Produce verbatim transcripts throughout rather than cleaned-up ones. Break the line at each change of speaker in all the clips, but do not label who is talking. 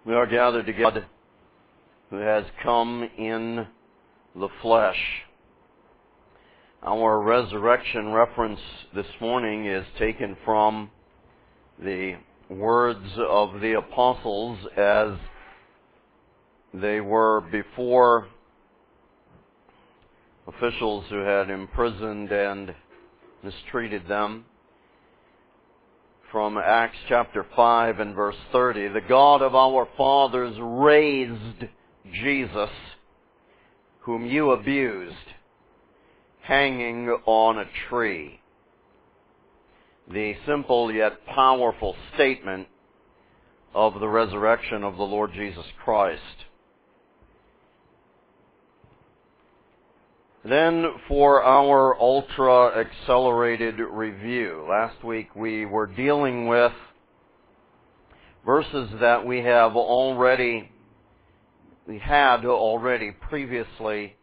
We are gathered together, who has come in the flesh. Our resurrection reference this morning is taken from the words of the apostles as they were before officials who had imprisoned and mistreated them. From Acts chapter five and verse thirty, the God of our fathers raised Jesus, whom you abused, hanging on a tree. The simple yet powerful statement of the resurrection of the Lord Jesus Christ. Then for our ultra-accelerated review. Last week we were dealing with verses that we have already, we had already previously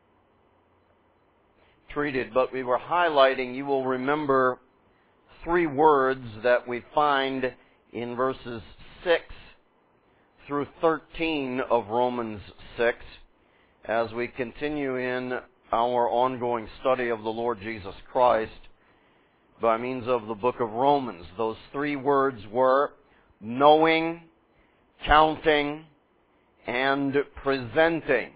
treated, but we were highlighting, you will remember, three words that we find in verses six through thirteen of Romans six as we continue in our ongoing study of the Lord Jesus Christ by means of the book of Romans. Those three words were knowing, counting, and presenting.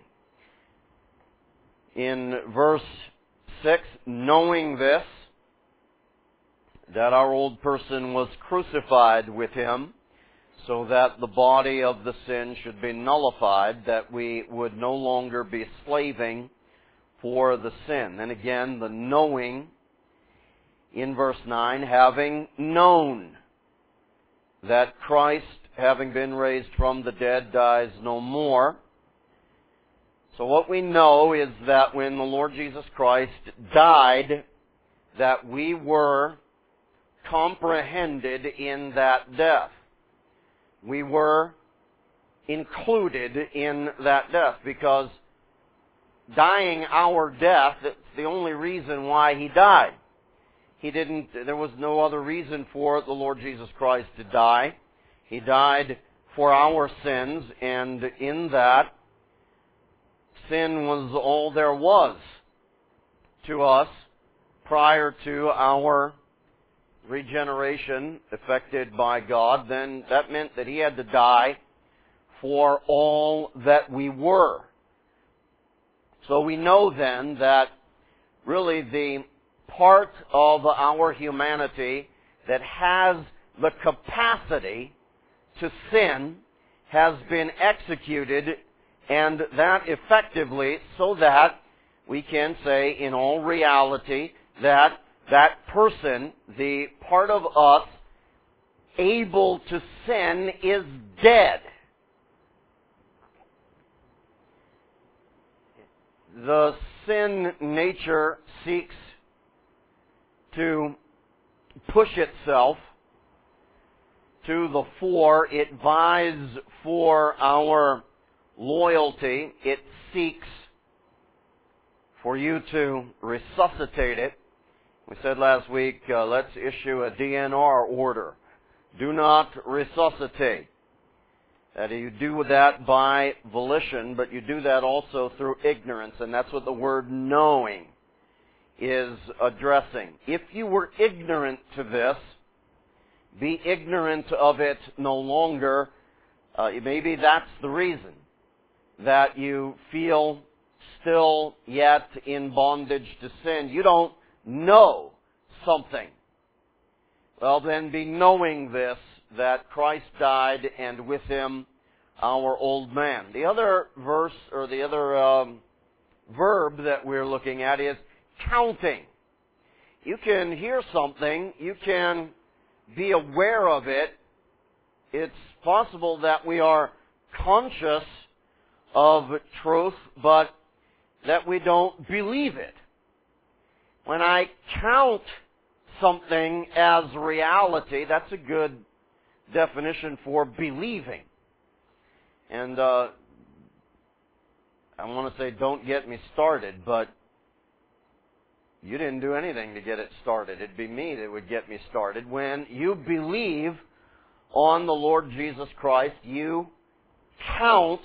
In verse six, knowing this, that our old person was crucified with him, so that the body of the sin should be nullified, that we would no longer be slaving for the sin. And again, the knowing in verse nine, having known that Christ, having been raised from the dead, dies no more. So what we know is that when the Lord Jesus Christ died, that we were comprehended in that death. We were included in that death because dying our death, that's the only reason why He died. He didn't, there was no other reason for the Lord Jesus Christ to die. He died for our sins, and in that, sin was all there was to us prior to our regeneration effected by God. Then that meant that He had to die for all that we were. So we know then that really the part of our humanity that has the capacity to sin has been executed, and that effectively, so that we can say in all reality that that person, the part of us able to sin, is dead. The sin nature seeks to push itself to the fore. It vies for our loyalty. It seeks for you to resuscitate it. We said last week, uh, let's issue a D N R order. Do not resuscitate. That you do that by volition, but you do that also through ignorance, and that's what the word knowing is addressing. If you were ignorant to this, be ignorant of it no longer. Uh, maybe that's the reason that you feel still yet in bondage to sin. You don't know something. Well, then be knowing this, that Christ died, and with Him our old man. The other verse, or the other um, verb that we're looking at is counting. You can hear something, you can be aware of it. It's possible that we are conscious of truth, but that we don't believe it. When I count something as reality, that's a good definition for believing. And uh, I want to say don't get me started, but you didn't do anything to get it started. It'd be me that would get me started. When you believe on the Lord Jesus Christ, you count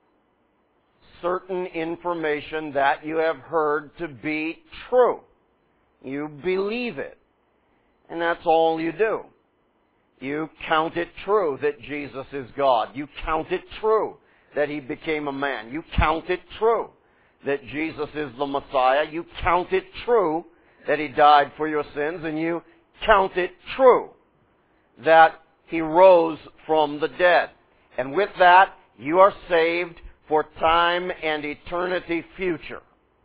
certain information that you have heard to be true. You believe it. And that's all you do. You count it true that Jesus is God. You count it true that He became a man. You count it true that Jesus is the Messiah. You count it true that He died for your sins. And you count it true that He rose from the dead. And with that, you are saved for time and eternity future.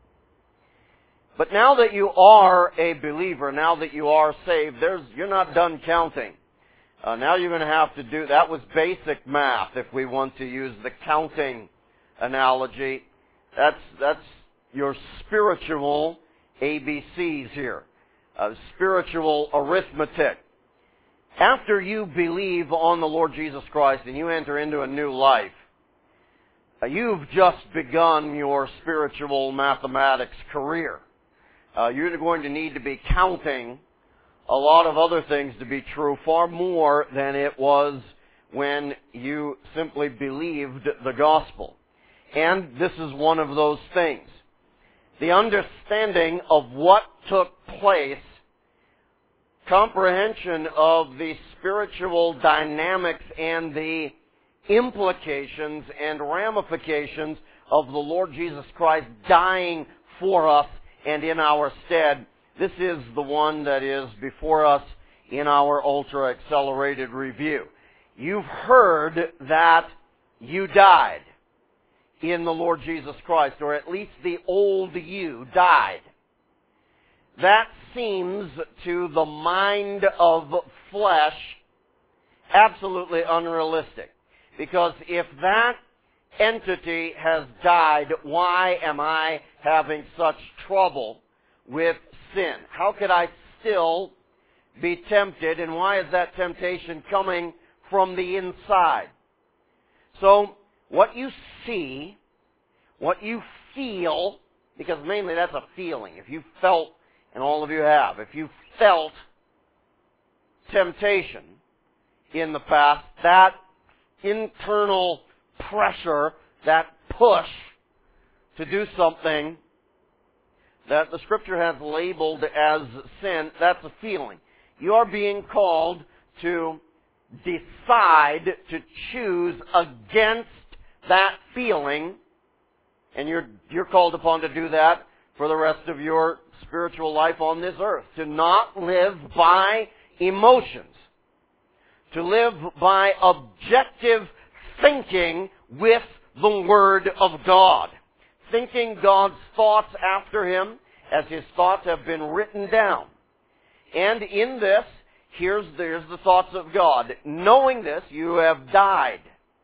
But now that you are a believer, now that you are saved, there's, you're not done counting. Uh, now you're going to have to do, that was basic math if we want to use the counting analogy. That's, that's your spiritual A B Cs here. Uh, spiritual arithmetic. After you believe on the Lord Jesus Christ and you enter into a new life, uh, you've just begun your spiritual mathematics career. Uh, you're going to need to be counting a lot of other things to be true, far more than it was when you simply believed the gospel. And this is one of those things. The understanding of what took place, comprehension of the spiritual dynamics and the implications and ramifications of the Lord Jesus Christ dying for us and in our stead. This is the one that is before us in our ultra accelerated review. You've heard that you died in the Lord Jesus Christ, or at least the old you died. That seems to the mind of flesh absolutely unrealistic. Because if that entity has died, why am I having such trouble with sin? How could I still be tempted, and why is that temptation coming from the inside? So, what you see, what you feel, because mainly that's a feeling. If you felt, and all of you have, if you felt temptation in the past, that internal pressure, that push to do something that the Scripture has labeled as sin, that's a feeling. You are being called to decide to choose against that feeling, and you're, you're called upon to do that for the rest of your spiritual life on this earth. To not live by emotions. To live by objective thinking with the Word of God. Thinking God's thoughts after Him as His thoughts have been written down. And in this, here's, here's the thoughts of God. Knowing this, you have died.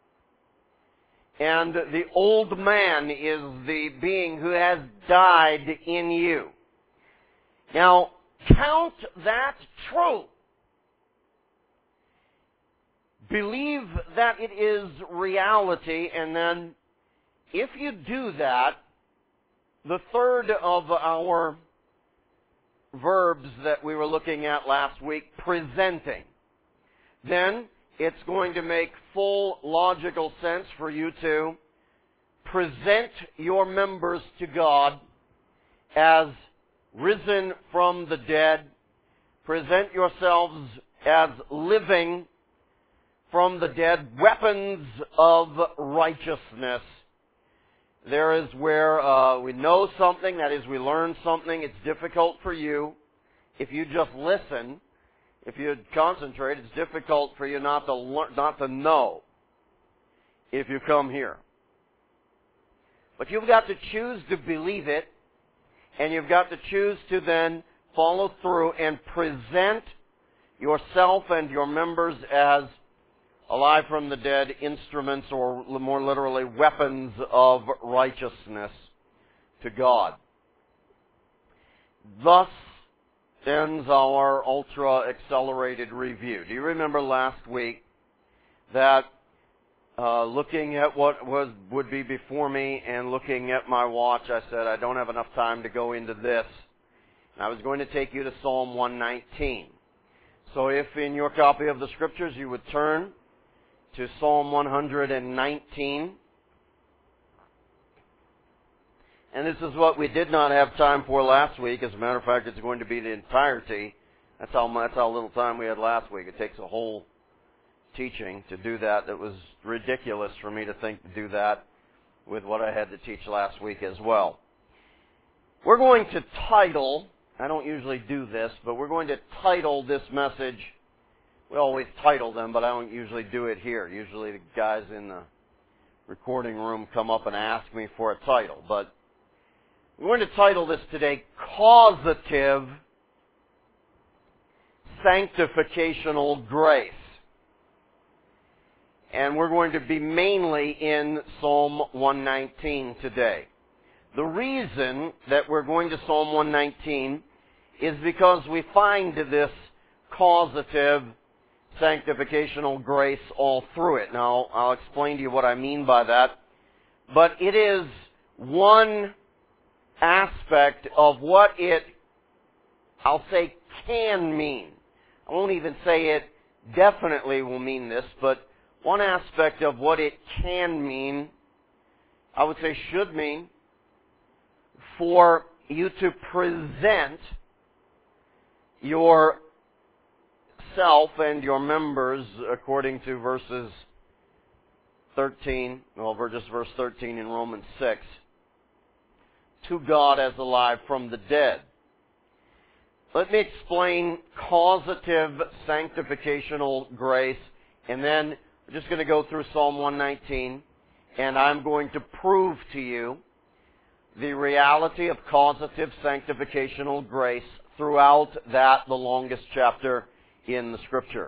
And the old man is the being who has died in you. Now, count that true. Believe that it is reality, and then if you do that, the third of our verbs that we were looking at last week, presenting, then it's going to make full logical sense for you to present your members to God as risen from the dead. Present yourselves as living from the dead, weapons of righteousness. There is where uh, we know something, that is, we learn something. It's difficult for you. If you just listen, if you concentrate, it's difficult for you not to learn, not to know if you come here. But you've got to choose to believe it, and you've got to choose to then follow through and present yourself and your members as alive from the dead, instruments, or more literally, weapons of righteousness to God. Thus ends our ultra-accelerated review. Do you remember last week that uh, looking at what was would be before me and looking at my watch, I said, I don't have enough time to go into this. And I was going to take you to Psalm one nineteen. So if in your copy of the Scriptures you would turn to Psalm one nineteen. And this is what we did not have time for last week. As a matter of fact, it's going to be the entirety. That's how much, that's how little time we had last week. It takes a whole teaching to do that. It was ridiculous for me to think to do that with what I had to teach last week as well. We're going to title, I don't usually do this, but we're going to title this message. We always title them, but I don't usually do it here. Usually the guys in the recording room come up and ask me for a title. But we're going to title this today, Causative Sanctificational Grace. And we're going to be mainly in Psalm one nineteen today. The reason that we're going to Psalm one nineteen is because we find this causative sanctificational grace all through it. Now, I'll explain to you what I mean by that. But it is one aspect of what it, I'll say, can mean. I won't even say it definitely will mean this, but one aspect of what it can mean, I would say should mean, for you to present yourself and your members, according to verses thirteen, well, just verse thirteen in Romans six, to God as alive from the dead. Let me explain causative sanctificational grace, and then we're just going to go through Psalm one nineteen, and I'm going to prove to you the reality of causative sanctificational grace throughout that, the longest chapter in the Scripture.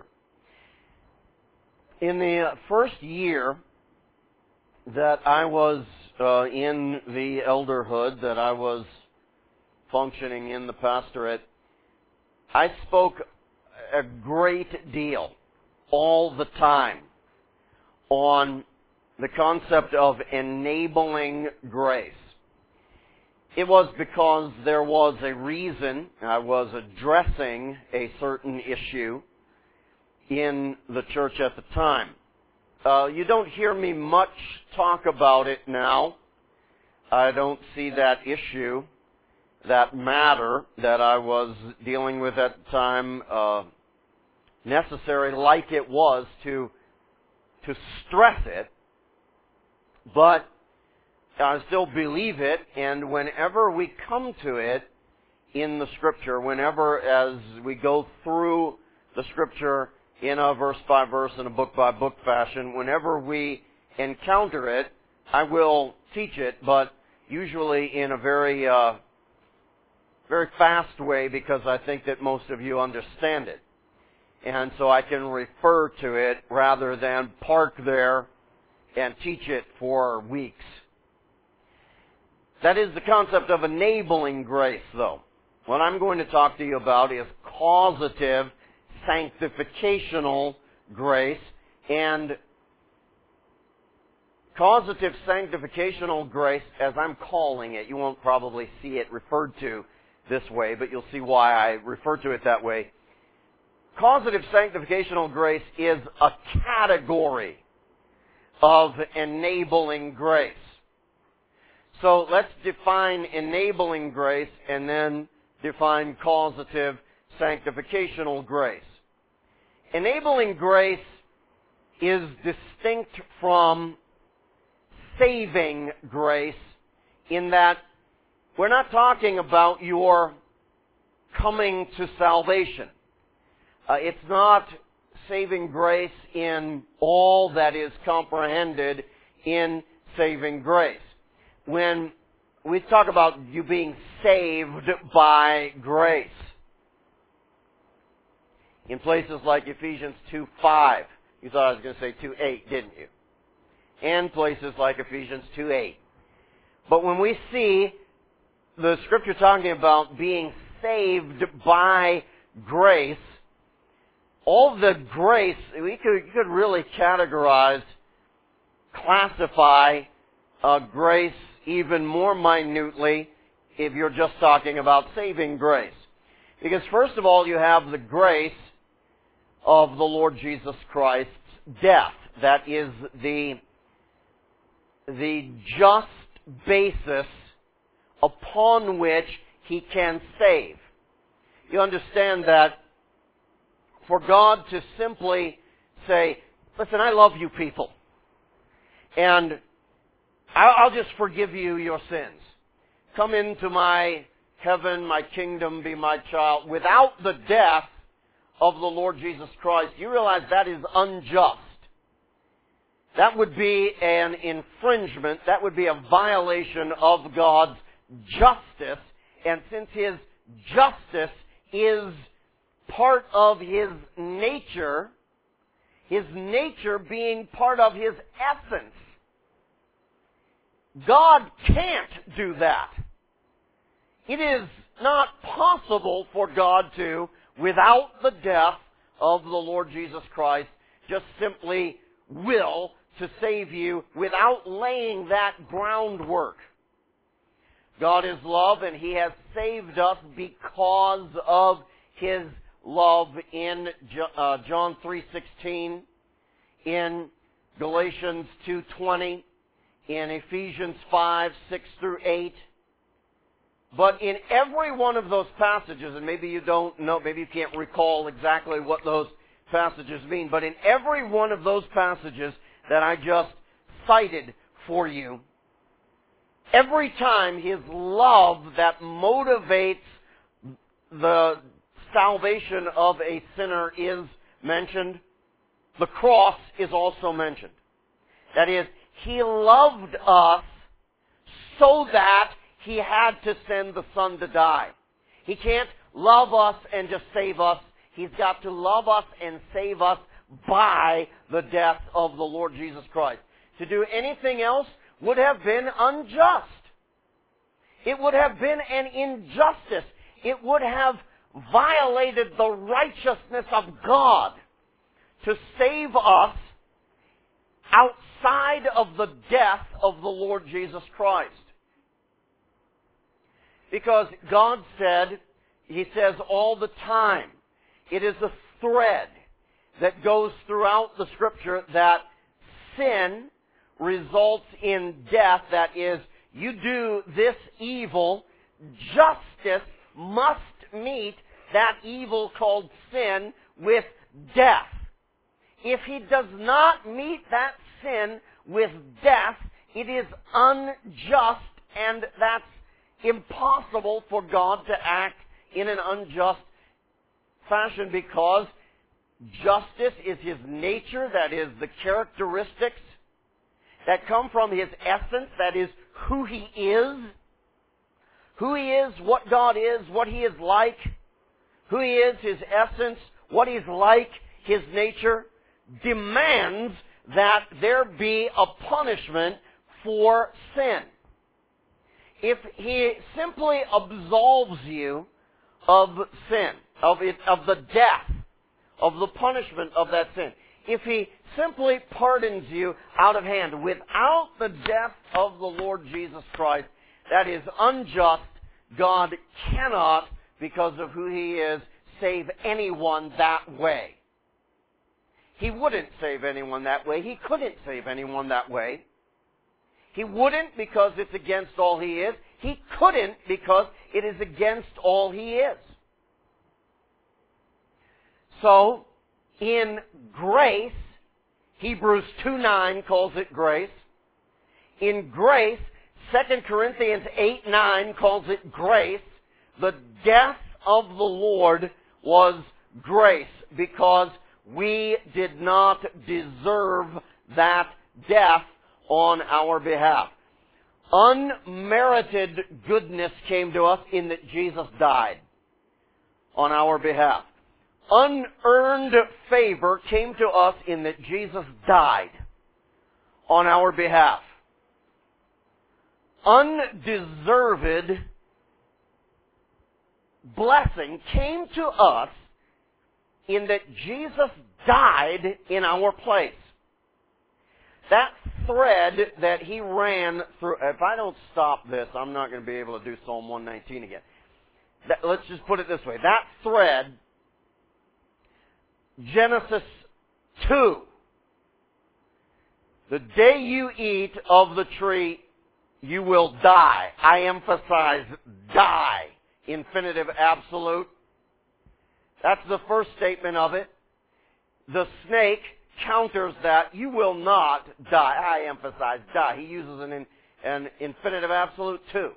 In the first year that I was uh, in the elderhood, that I was functioning in the pastorate, I spoke a great deal, all the time, on the concept of enabling grace. It was because there was a reason I was addressing a certain issue in the church at the time. Uh, you don't hear me much talk about it now. I don't see that issue, that matter that I was dealing with at the time, uh, necessary like it was to to stress it, but I still believe it, and whenever we come to it in the Scripture, whenever as we go through the Scripture in a verse-by-verse and a book-by-book fashion, whenever we encounter it, I will teach it, but usually in a very, uh, very fast way, because I think that most of you understand it. And so I can refer to it rather than park there and teach it for weeks. That is the concept of enabling grace, though. What I'm going to talk to you about is causative sanctificational grace. And causative sanctificational grace, as I'm calling it, you won't probably see it referred to this way, but you'll see why I refer to it that way. Causative sanctificational grace is a category of enabling grace. So let's define enabling grace and then define causative sanctificational grace. Enabling grace is distinct from saving grace in that we're not talking about your coming to salvation. Uh, it's not saving grace in all that is comprehended in saving grace. When we talk about you being saved by grace, in places like Ephesians two five, you thought I was going to say two eight, didn't you? And places like Ephesians two eight. But when we see the Scripture talking about being saved by grace, all the grace, we could, you could really categorize, classify uh, grace even more minutely if you're just talking about saving grace. Because first of all, you have the grace of the Lord Jesus Christ's death. that is the, the just basis upon which He can save. You understand that for God to simply say, listen, I love you people, and I'll just forgive you your sins. Come into my heaven, my kingdom, be my child, without the death of the Lord Jesus Christ, you realize that is unjust. That would be an infringement, that would be a violation of God's justice, and since His justice is part of His nature, His nature being part of His essence, God can't do that. It is not possible for God to, without the death of the Lord Jesus Christ, just simply will to save you without laying that groundwork. God is love, and He has saved us because of His love in John three sixteen, in Galatians two twenty, in Ephesians five six through eight. But in every one of those passages, and maybe you don't know, maybe you can't recall exactly what those passages mean, but in every one of those passages that I just cited for you, every time His love that motivates the salvation of a sinner is mentioned, the cross is also mentioned. That is, He loved us so that He had to send the Son to die. He can't love us and just save us. He's got to love us and save us by the death of the Lord Jesus Christ. To do anything else would have been unjust. It would have been an injustice. It would have violated the righteousness of God to save us outside of the death of the Lord Jesus Christ. Because God said, He says all the time, it is a thread that goes throughout the Scripture that sin results in death. That is, you do this evil, justice must meet that evil called sin with death. If He does not meet that sin with death, it is unjust, and that's impossible for God to act in an unjust fashion, because justice is His nature, that is, the characteristics that come from His essence, that is, who He is. Who He is, what God is, what He is like, who He is, His essence, what He's like, His nature, demands that there be a punishment for sin. If He simply absolves you of sin, of it, of the death, of the punishment of that sin, if He simply pardons you out of hand without the death of the Lord Jesus Christ, that is unjust. God cannot, because of who He is, save anyone that way. He wouldn't save anyone that way. He couldn't save anyone that way. He wouldn't because it's against all He is. He couldn't because it is against all He is. So, in grace, Hebrews two nine calls it grace. In grace, Second Corinthians eight nine calls it grace. The death of the Lord was grace because we did not deserve that death on our behalf. Unmerited goodness came to us in that Jesus died on our behalf. Unearned favor came to us in that Jesus died on our behalf. Undeserved blessing came to us in that Jesus died in our place. That thread that He ran through, if I don't stop this, I'm not going to be able to do Psalm one nineteen again. That, let's just put it this way. That thread, Genesis two, The day you eat of the tree, you will die. I emphasize die. Infinitive absolute. That's the first statement of it. The snake counters that. You will not die. I emphasize die. He uses an, an infinitive absolute too.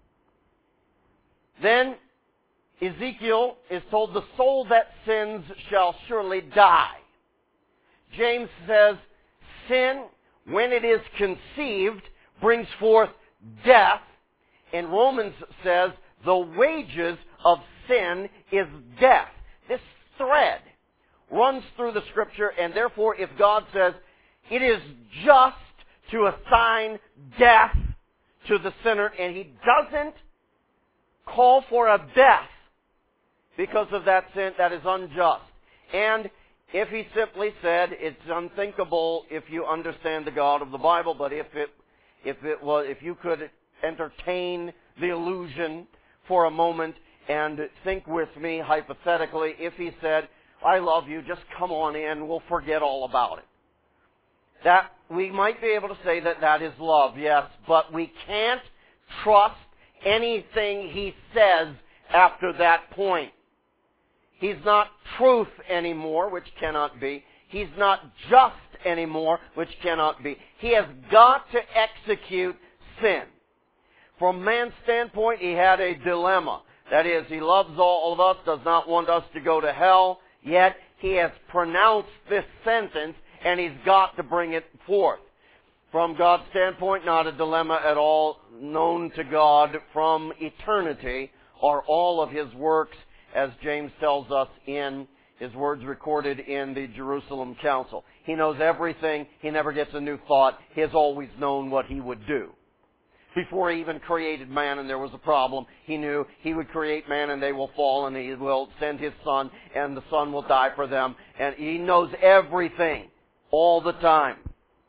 Then Ezekiel is told the soul that sins shall surely die. James says sin, when it is conceived, brings forth death. And Romans says the wages of sin is death. This thread runs through the Scripture, and therefore if God says it is just to assign death to the sinner, and He doesn't call for a death because of that sin, that is unjust. And if He simply said it's unthinkable if you understand the God of the Bible, but if it if it was if you could entertain the illusion for a moment and think with me hypothetically, if He said, I love you, just come on in, we'll forget all about it. That we might be able to say that that is love, yes, but we can't trust anything He says after that point. He's not truth anymore, which cannot be. He's not just anymore, which cannot be. He has got to execute sin. From man's standpoint, he had a dilemma. That is, he loves all of us, does not want us to go to hell, yet he has pronounced this sentence, and he's got to bring it forth. From God's standpoint, not a dilemma at all. Known to God from eternity are all of His works, as James tells us in his words recorded in the Jerusalem Council. He knows everything. He never gets a new thought. He has always known what He would do. Before He even created man and there was a problem, He knew He would create man and they will fall, and He will send His Son and the Son will die for them. And He knows everything all the time.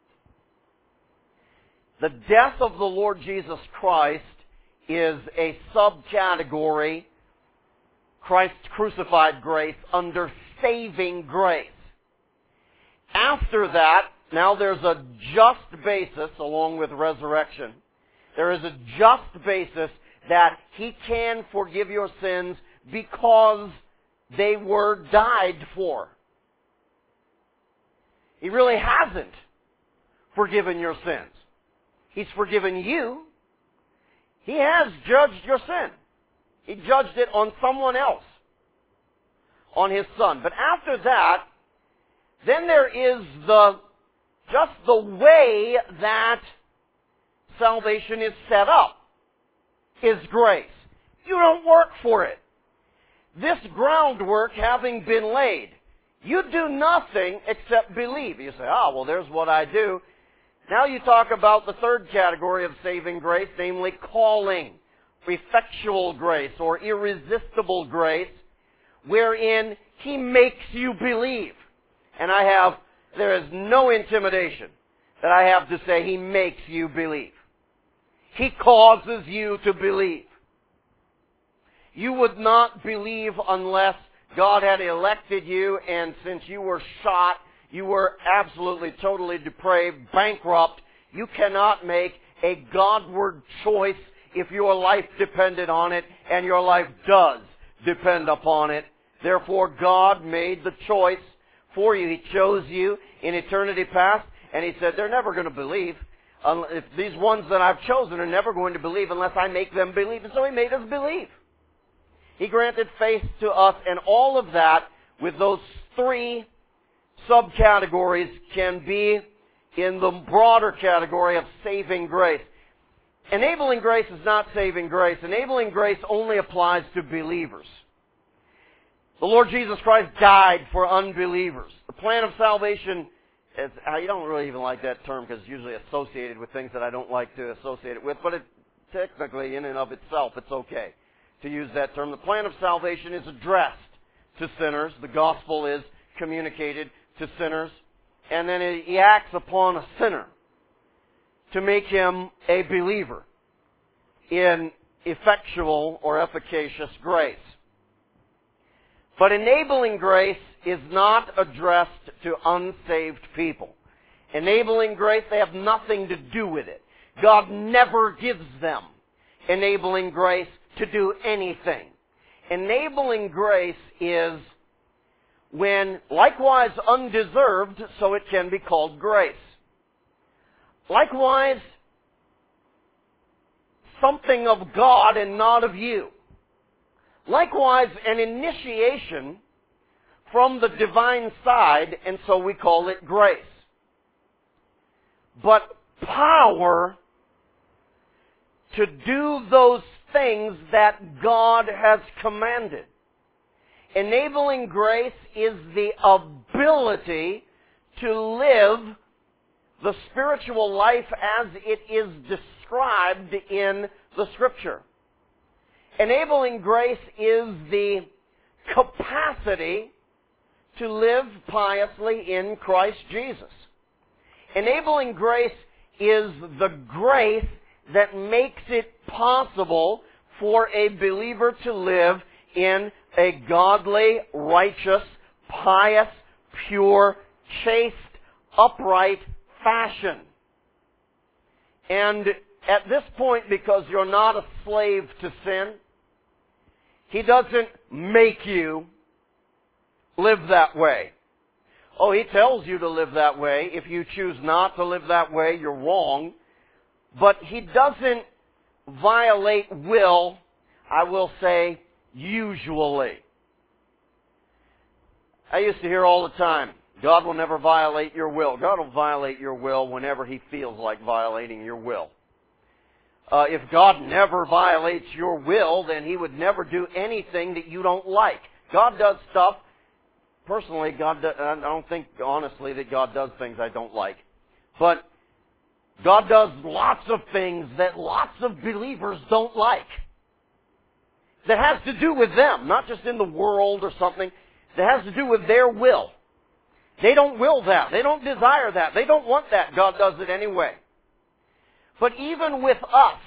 The death of the Lord Jesus Christ is a subcategory, Christ's crucified grace, under saving grace. After that, now there's a just basis along with resurrection. There is a just basis that He can forgive your sins because they were died for. He really hasn't forgiven your sins. He's forgiven you. He has judged your sin. He judged it on someone else, on His Son. But after that, then there is the, just the way that salvation is set up, is grace. You don't work for it. This groundwork having been laid, you do nothing except believe. You say, ah, well, there's what I do. Now you talk about the third category of saving grace, namely calling, effectual grace, or irresistible grace, wherein He makes you believe. And I have, there is no intimidation that I have to say He makes you believe. He causes you to believe. You would not believe unless God had elected you, and since you were shot, you were absolutely, totally depraved, bankrupt. You cannot make a Godward choice if your life depended on it, and your life does depend upon it. Therefore, God made the choice for you. He chose you in eternity past, and He said, they're never going to believe. If these ones that I've chosen are never going to believe unless I make them believe. And so He made us believe. He granted faith to us, and all of that, with those three subcategories, can be in the broader category of saving grace. Enabling grace is not saving grace. Enabling grace only applies to believers. The Lord Jesus Christ died for unbelievers. The plan of salvation, is, I don't really even like that term because it's usually associated with things that I don't like to associate it with, but it, technically, in and of itself, it's okay to use that term. The plan of salvation is addressed to sinners. The gospel is communicated to sinners. And then He acts upon a sinner to make him a believer in effectual or efficacious grace. But enabling grace is not addressed to unsaved people. Enabling grace, they have nothing to do with it. God never gives them enabling grace to do anything. Enabling grace is when, likewise undeserved, so it can be called grace. Likewise, something of God and not of you. Likewise, an initiation from the divine side, and so we call it grace. But power to do those things that God has commanded. Enabling grace is the ability to live the spiritual life as it is described in the Scripture. Enabling grace is the capacity to live piously in Christ Jesus. Enabling grace is the grace that makes it possible for a believer to live in a godly, righteous, pious, pure, chaste, upright fashion. And at this point, because you're not a slave to sin, He doesn't make you live that way. Oh, He tells you to live that way. If you choose not to live that way, you're wrong. But He doesn't violate will, I will say, usually. I used to hear all the time, God will never violate your will. God will violate your will whenever He feels like violating your will. Uh, if God never violates your will, then He would never do anything that you don't like. God does stuff. Personally, God, do, I don't think, honestly, that God does things I don't like. But God does lots of things that lots of believers don't like. That has to do with them, not just in the world or something. That has to do with their will. They don't will that. They don't desire that. They don't want that. God does it anyway. But even with us,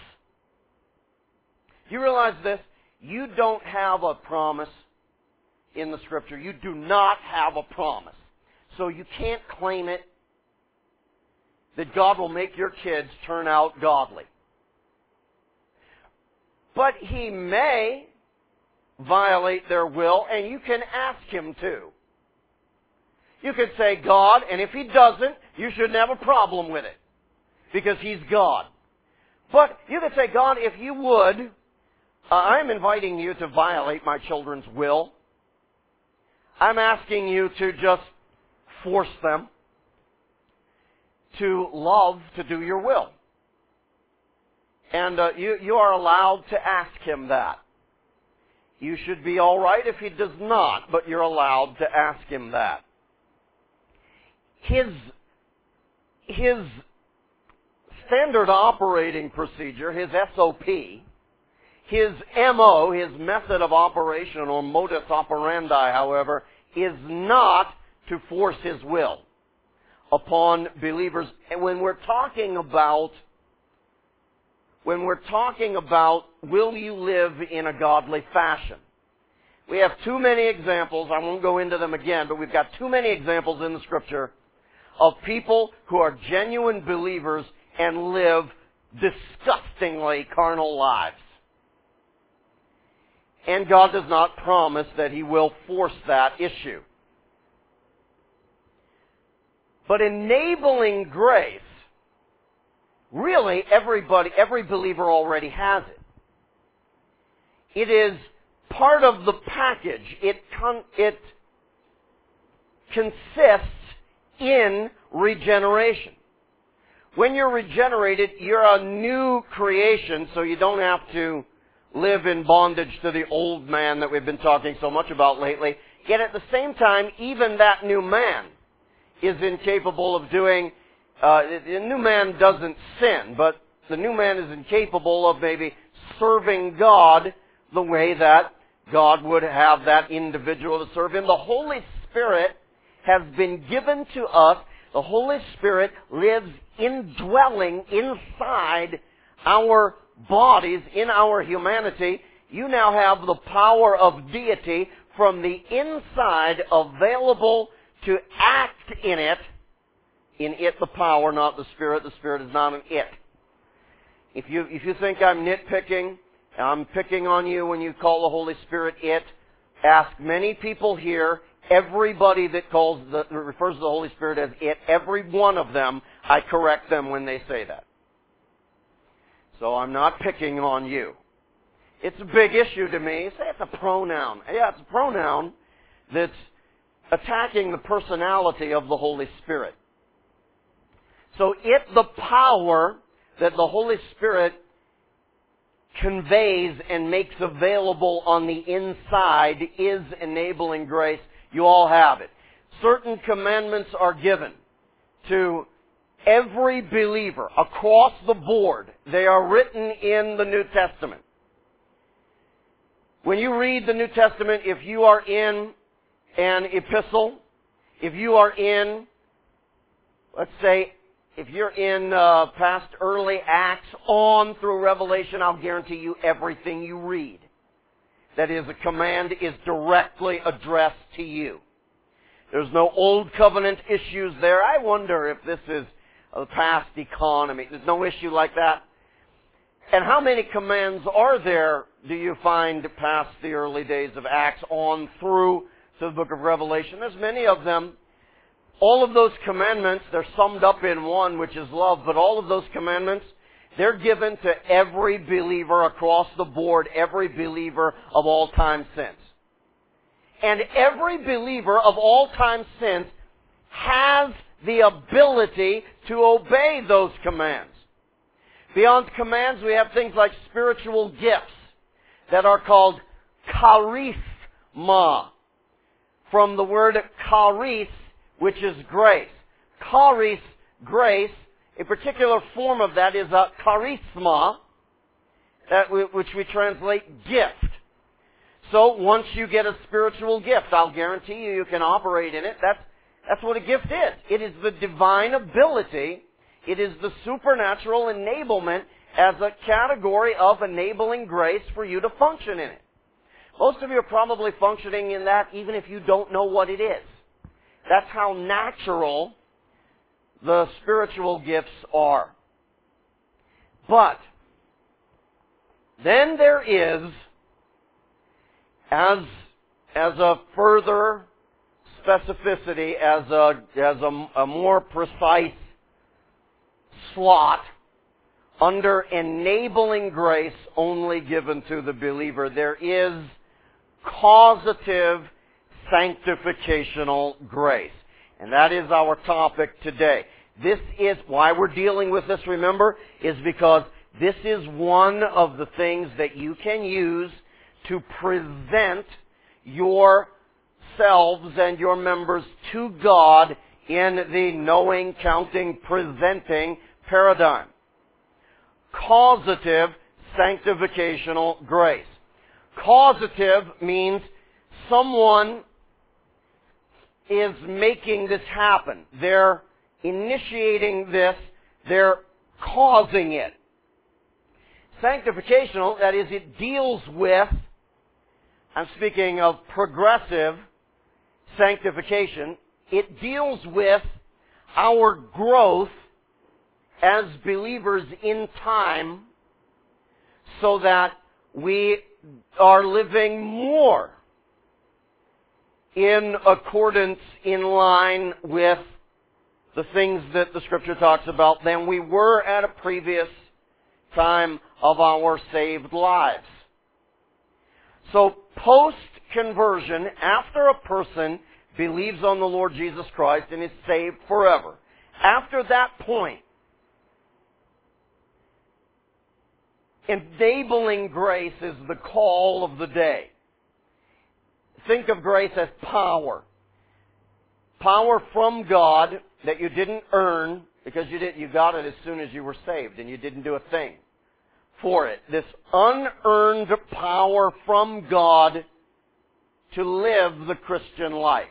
you realize this? You don't have a promise in the Scripture. You do not have a promise. So you can't claim it that God will make your kids turn out godly. But He may violate their will, and you can ask Him to. You could say, God, and if He doesn't, you shouldn't have a problem with it, because He's God. But you could say, God, if you would, uh, I'm inviting you to violate my children's will. I'm asking you to just force them to love to do your will. And uh, you, you are allowed to ask Him that. You should be all right if He does not, but you're allowed to ask Him that. His, his standard operating procedure, His S O P, His M O, His method of operation or modus operandi, however, is not to force His will upon believers. And when we're talking about, when we're talking about, will you live in a godly fashion? We have too many examples. I won't go into them again, but we've got too many examples in the Scripture of people who are genuine believers and live disgustingly carnal lives. And God does not promise that He will force that issue. But enabling grace, really everybody, every believer already has it. It is part of the package. It, con- it consists in regeneration. When you're regenerated, you're a new creation, so you don't have to live in bondage to the old man that we've been talking so much about lately. Yet at the same time, even that new man is incapable of doing, uh, the new man doesn't sin, but the new man is incapable of maybe serving God the way that God would have that individual to serve Him. The Holy Spirit has been given to us. The Holy Spirit lives indwelling inside our bodies, in our humanity. You now have the power of deity from the inside available to act in it In it the power, not the Spirit. The Spirit is not an it. If you, if you think I'm nitpicking, I'm picking on you when you call the Holy Spirit it, ask many people here, everybody that calls the, refers to the Holy Spirit as it, every one of them, I correct them when they say that. So I'm not picking on you. It's a big issue to me. You say it's a pronoun. Yeah, it's a pronoun that's attacking the personality of the Holy Spirit. So it, the power that the Holy Spirit conveys and makes available on the inside is enabling grace. You all have it. Certain commandments are given to every believer across the board. They are written in the New Testament. When you read the New Testament, if you are in an epistle, if you are in, let's say, if you're in uh, past early Acts on through Revelation, I'll guarantee you everything you read, that is, a command is directly addressed to you. There's no old covenant issues there. I wonder if this is a past economy. There's no issue like that. And how many commands are there, do you find, past the early days of Acts on through to the book of Revelation? There's many of them. All of those commandments, they're summed up in one, which is love, but all of those commandments, they're given to every believer across the board, every believer of all time since. And every believer of all time since has the ability to obey those commands. Beyond commands, we have things like spiritual gifts that are called charisma, from the word charis, which is grace. Charis, grace, a particular form of that is a charisma, that we, which we translate gift. So once you get a spiritual gift, I'll guarantee you you can operate in it. That's, that's what a gift is. It is the divine ability. It is the supernatural enablement as a category of enabling grace for you to function in it. Most of you are probably functioning in that even if you don't know what it is. That's how natural the spiritual gifts are. But then there is, as, as a further specificity, as a, as a, a more precise slot, under enabling grace only given to the believer, there is causative sanctificational grace. And that is our topic today. This is why we're dealing with this, remember, is because this is one of the things that you can use to present yourselves and your members to God in the knowing, counting, presenting paradigm. Causative sanctificational grace. Causative means someone is making this happen. They're initiating this. They're causing it. Sanctificational, that is, it deals with, I'm speaking of progressive sanctification, it deals with our growth as believers in time so that we are living more in accordance, in line with the things that the Scripture talks about than we were at a previous time of our saved lives. So post-conversion, after a person believes on the Lord Jesus Christ and is saved forever, after that point, enabling grace is the call of the day. Think of grace as power. Power from God that you didn't earn because you didn't, you got it as soon as you were saved and you didn't do a thing for it. This unearned power from God to live the Christian life.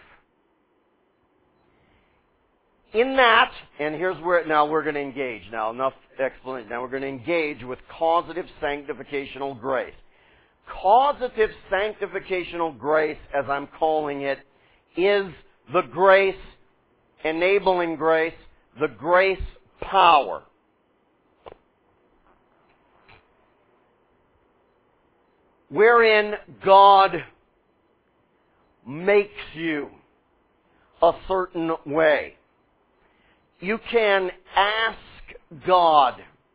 In that, and here's where now we're going to engage. Now, enough explanation. Now we're going to engage with causative sanctificational grace. Causative sanctificational grace, as I'm calling it, is the grace, enabling grace, the grace power. Wherein God makes you a certain way. You can ask God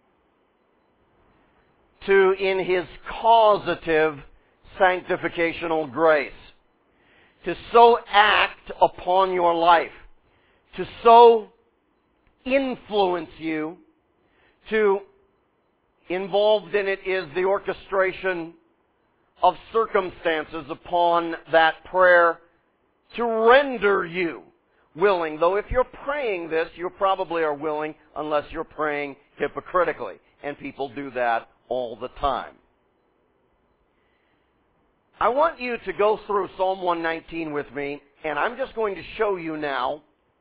to, in His causative sanctificational grace, to so act upon your life, to so influence you, to, involved in it is the orchestration of circumstances upon that prayer to render you willing. Though if you're praying this, you probably are willing unless you're praying hypocritically. And people do that all the time. I want you to go through Psalm one nineteen with me, and I'm just going to show you now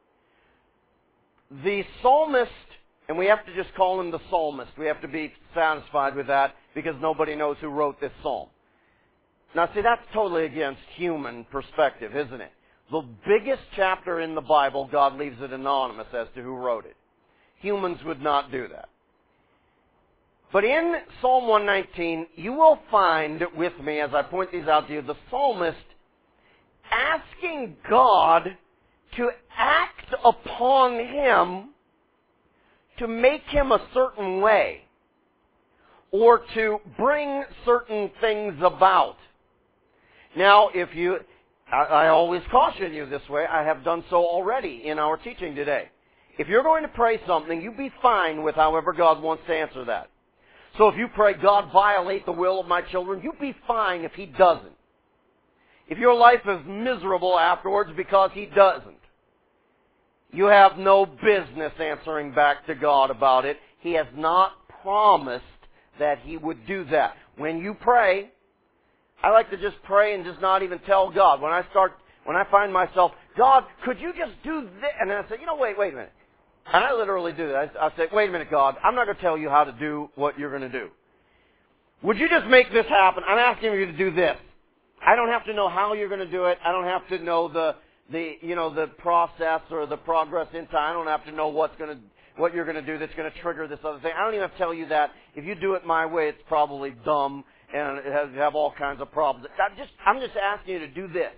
the psalmist, and we have to just call him the psalmist. We have to be satisfied with that because nobody knows who wrote this psalm. Now see, that's totally against human perspective, isn't it? The biggest chapter in the Bible, God leaves it anonymous as to who wrote it. Humans would not do that. But in Psalm one nineteen, you will find with me, as I point these out to you, the psalmist asking God to act upon him to make him a certain way or to bring certain things about. Now, if you, I, I always caution you this way, I have done so already in our teaching today. If you're going to pray something, you be fine with however God wants to answer that. So if you pray, God, violate the will of my children, you be fine if He doesn't. If your life is miserable afterwards because He doesn't, you have no business answering back to God about it. He has not promised that He would do that. When you pray, I like to just pray and just not even tell God. When I start, when I find myself, God, could you just do this? And then I say, you know, wait, wait a minute. And I literally do that. I say, wait a minute, God, I'm not going to tell you how to do what you're going to do. Would you just make this happen? I'm asking you to do this. I don't have to know how you're going to do it. I don't have to know the, the, you know, the process or the progress in time. I don't have to know what's going to, what you're going to do that's going to trigger this other thing. I don't even have to tell you that. If you do it my way, it's probably dumb and it has, have all kinds of problems. I'm just, I'm just asking you to do this.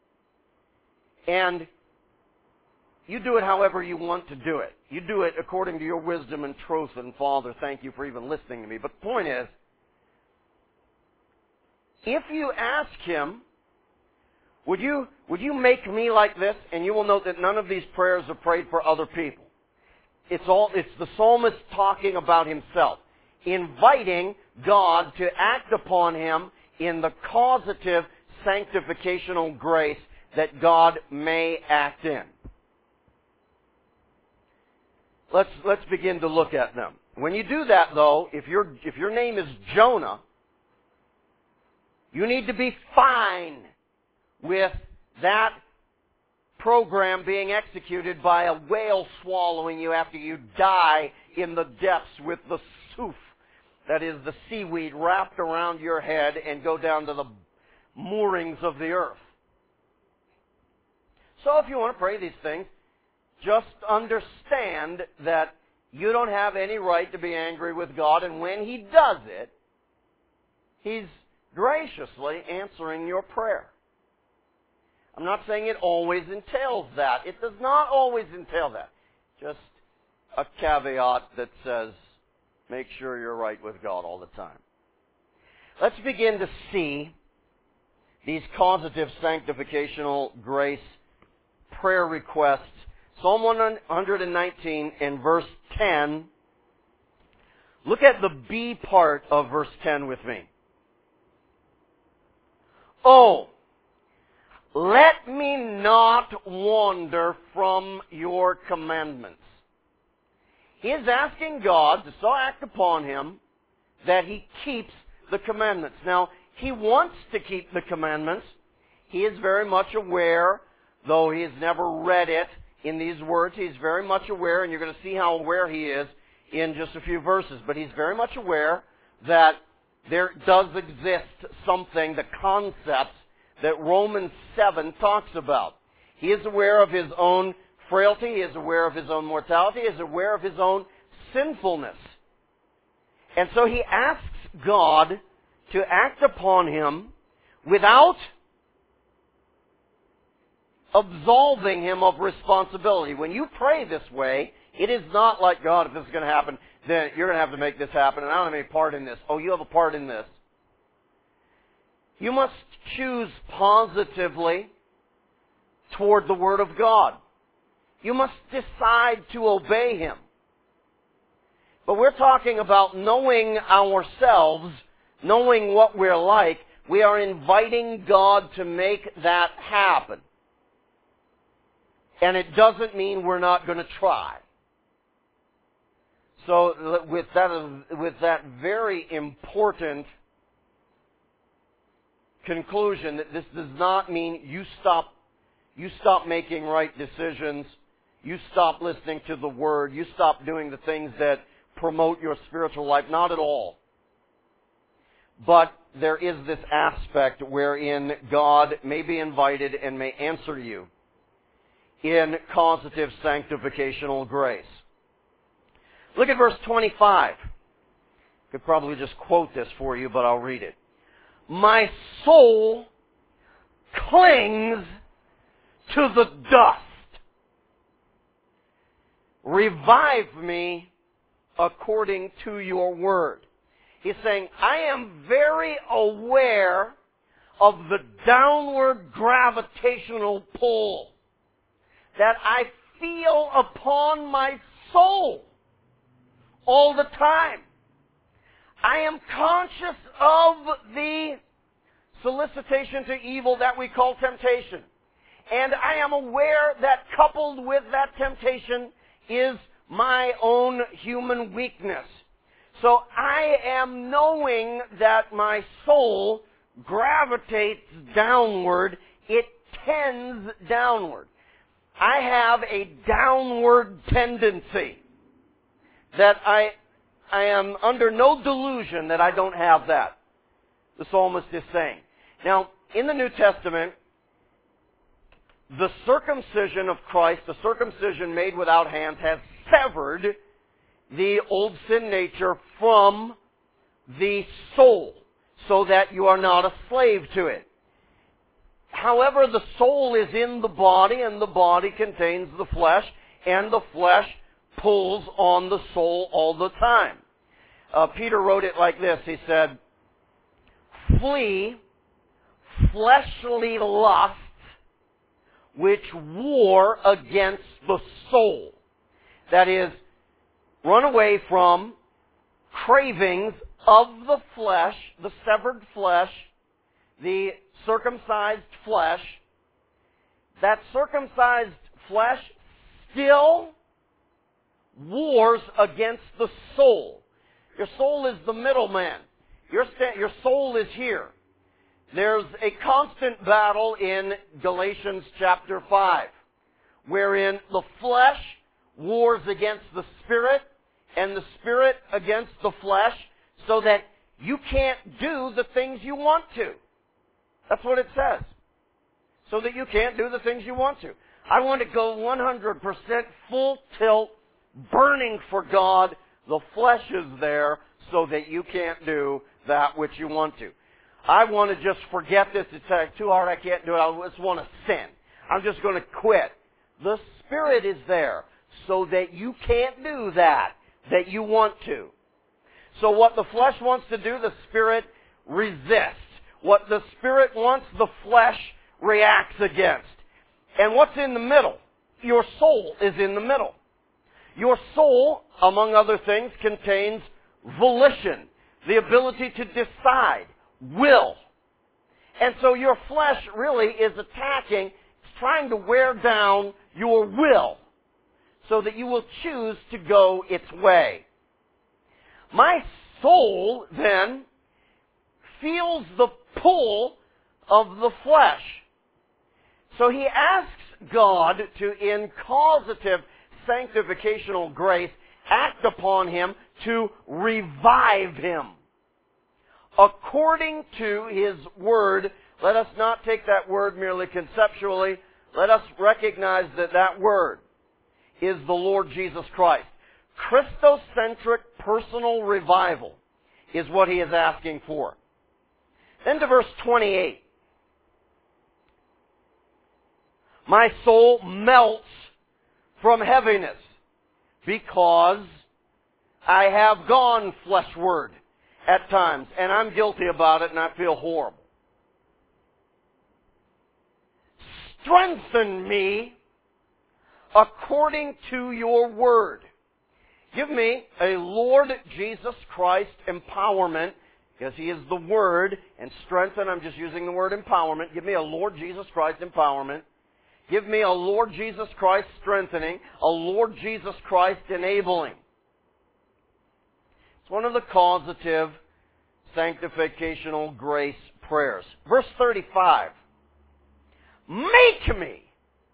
And you do it however you want to do it. You do it according to your wisdom and truth. And Father, thank you for even listening to me. But the point is, if you ask Him, would you, would you make me like this? And you will note that none of these prayers are prayed for other people. It's all, it's the psalmist talking about himself, inviting God to act upon him in the causative sanctificational grace that God may act in. Let's, let's begin to look at them. When you do that, though, if, your if your name is Jonah, you need to be fine with that program being executed by a whale swallowing you after you die in the depths with the soof, that is the seaweed, wrapped around your head and go down to the moorings of the earth. So if you want to pray these things, just understand that you don't have any right to be angry with God, and when He does it, He's graciously answering your prayer. I'm not saying it always entails that. It does not always entail that. Just a caveat that says, make sure you're right with God all the time. Let's begin to see these causative sanctificational grace prayer requests. Psalm one nineteen and verse ten. Look at the B part of verse ten with me. Oh, let me not wander from your commandments. He is asking God to so act upon him that he keeps the commandments. Now, he wants to keep the commandments. He is very much aware, though he has never read it in these words, he's very much aware, and you're going to see how aware he is in just a few verses, but he's very much aware that there does exist something, the concepts that Romans seven talks about. He is aware of his own frailty. He is aware of his own mortality. He is aware of his own sinfulness. And so he asks God to act upon him without absolving him of responsibility. When you pray this way, it is not like, God, if this is going to happen, then you're going to have to make this happen, and I don't have any part in this. Oh, you have a part in this. You must choose positively toward the Word of God. You must decide to obey Him. But we're talking about knowing ourselves, knowing what we're like. We are inviting God to make that happen. And it doesn't mean we're not going to try. So with that, with that very important conclusion, that this does not mean you stop, you stop making right decisions, you stop listening to the Word, you stop doing the things that promote your spiritual life. Not at all. But there is this aspect wherein God may be invited and may answer you in causative sanctificational grace. Look at verse twenty-five. I could probably just quote this for you, but I'll read it. My soul clings to the dust. Revive me according to your word. He's saying, I am very aware of the downward gravitational pull that I feel upon my soul all the time. I am conscious of the solicitation to evil that we call temptation. And I am aware that coupled with that temptation is my own human weakness. So I am knowing that my soul gravitates downward. It tends downward. I have a downward tendency that I, I am under no delusion that I don't have that. The psalmist is saying. Now, in the New Testament, the circumcision of Christ, the circumcision made without hands, has severed the old sin nature from the soul so that you are not a slave to it. However, the soul is in the body, and the body contains the flesh, and the flesh pulls on the soul all the time. Uh, Peter wrote it like this. He said, flee fleshly lusts which war against the soul. That is, run away from cravings of the flesh, the severed flesh, the circumcised flesh. That circumcised flesh still wars against the soul. Your soul is the middleman. Your, st- your soul is here. There's a constant battle in Galatians chapter five, wherein the flesh wars against the spirit, and the spirit against the flesh, so that you can't do the things you want to. That's what it says. So that you can't do the things you want to. I want to go one hundred percent full tilt, burning for God. The flesh is there so that you can't do that which you want to. I want to just forget this. It's too hard. I can't do it. I just want to sin. I'm just going to quit. The Spirit is there so that you can't do that, that you want to. So what the flesh wants to do, the Spirit resists. What the Spirit wants, the flesh reacts against. And what's in the middle? Your soul is in the middle. Your soul, among other things, contains volition, the ability to decide, will. And so your flesh really is attacking, it's trying to wear down your will so that you will choose to go its way. My soul, then, feels the pull of the flesh. So he asks God to, in causative sanctificational grace, act upon him to revive him. According to his word, let us not take that word merely conceptually. Let us recognize that that word, is the Lord Jesus Christ. Christocentric personal revival is what he is asking for. Then to verse twenty-eight. My soul melts from heaviness because I have gone fleshward at times, and I'm guilty about it and I feel horrible. Strengthen me according to your word. Give me a Lord Jesus Christ empowerment, because he is the word, and strengthen, I'm just using the word empowerment. Give me a Lord Jesus Christ empowerment. Give me a Lord Jesus Christ strengthening, a Lord Jesus Christ enabling. It's one of the causative sanctificational grace prayers. Verse thirty-five. Make me